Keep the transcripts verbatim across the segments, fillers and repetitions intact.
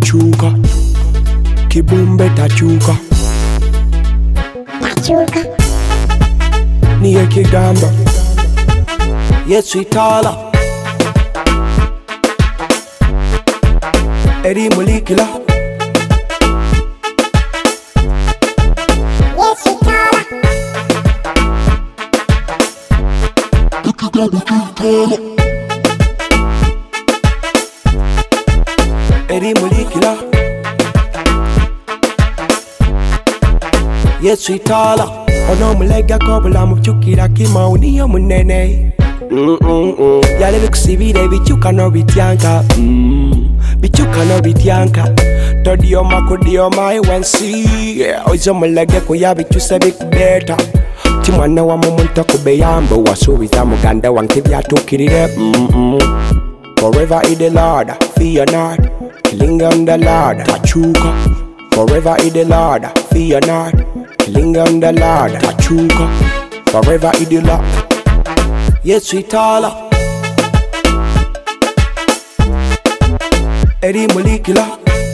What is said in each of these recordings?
tachuka, kibumbe tachuka, tachuka, niye kigamba, Yesu itala, eri mulikila, Yesu itala, eri mulikila, Yesu itala, ono mulega kobula mukyukira kimau niyo munene. Mm mm mm. Yale bikusibire bikyuka no bityanka. Mm. Bikyuka no bityanka. Todioma kudioma iwensi. Yeah. Oizo mulege kuya bikyuse bikubeta. Timwana wa mumuntu kubeyambo wasubiza muganda wange byatukirire. Mm mm. Forever in the Lord, fear not. Killing on the Lord, tachuka. Forever in the Lord, fear not. Killing on the Lord, tachuka. Forever in the Lord, Yesu itala, eri mulikila,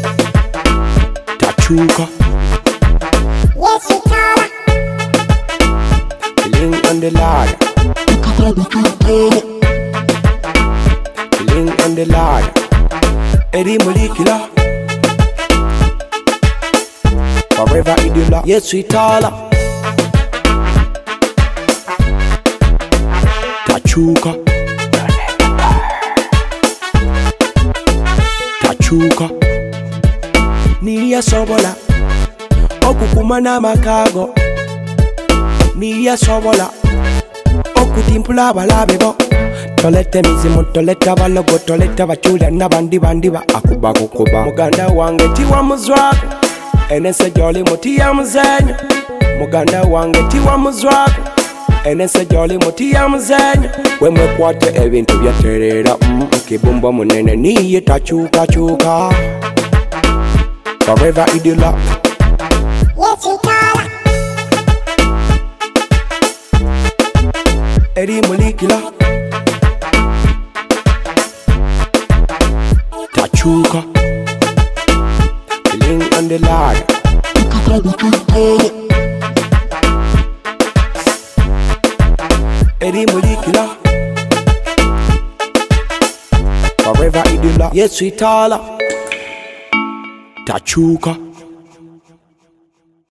tachuka. Yesu itala, Killing on the Lord, killing on the Lord, eri mulikila, forever in the Lord, Yesu itala, tachuka, tachuka, niya sobola, okukumana makago, niya sobola, okutimpula abalabe bo, tolete mizimu, tolete abalogo, tolete abachula nabandi bandi ba akuba kukuba. Muganda wange tiwa muzwako, enese joli mutiya muzenyo. Muganda wange tiwa muzwako, enese joli mutiya muzenyo. Wemwe kwate ebintu byaterera mm, kibumba munene niye tachuka chuka. Forever idila, Yesu itala, eri mulikila, tachuka. Killing on the Lord, eri mulikila, forever idila, Yesu itala, tachuka.